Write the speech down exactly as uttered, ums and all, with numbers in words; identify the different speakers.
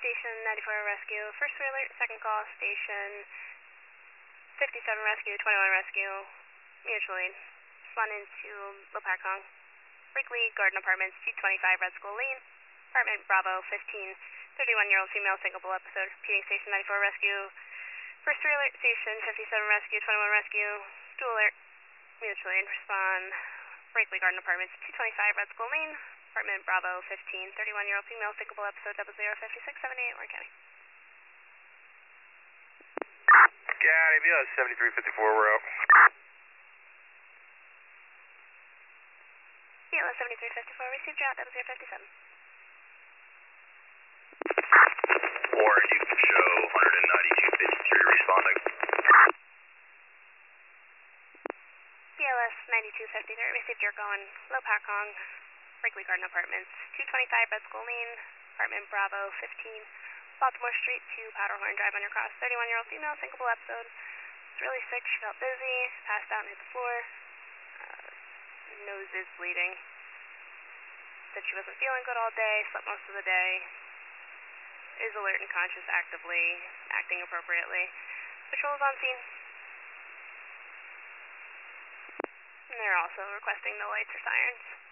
Speaker 1: Station ninety-four Rescue, first alert, second call, Station fifty-seven Rescue, twenty-one Rescue, mutual aid. Responding to Lopakong, Wrigley Garden Apartments, two twenty-five Red Skull Lane, apartment Bravo fifteen, thirty-one-year-old female, syncopal episode, repeating Station ninety-four Rescue, first alert, Station fifty-seven Rescue, twenty-one Rescue, dual alert, mutual aid. Respond, Wrigley Garden Apartments, two twenty-five Red Skull Lane, apartment Bravo fifteen, thirty-one-year-old female, syncopal episode, double zero fifty-six seventy-eight, Warren County.
Speaker 2: County, B L seventy-three fifty-four, we're out.
Speaker 1: B L S seventy-three fifty-four, received route, double zero fifty-seven.
Speaker 2: Warren, you can show one ninety-two fifty-three responding.
Speaker 1: B L S ninety-two fifty-three, received your going, Lopakong, Wrigley Garden Apartments, two twenty-five Red Skull Lane, apartment Bravo fifteen, Baltimore Street, two Powderhorn Drive undercross, thirty-one-year-old female, syncopal episode, was really sick, she felt dizzy, passed out and hit the floor, uh, nose is bleeding, said she wasn't feeling good all day, slept most of the day, is alert and conscious, actively acting appropriately. Patrol is on scene. And they're also requesting no lights or sirens.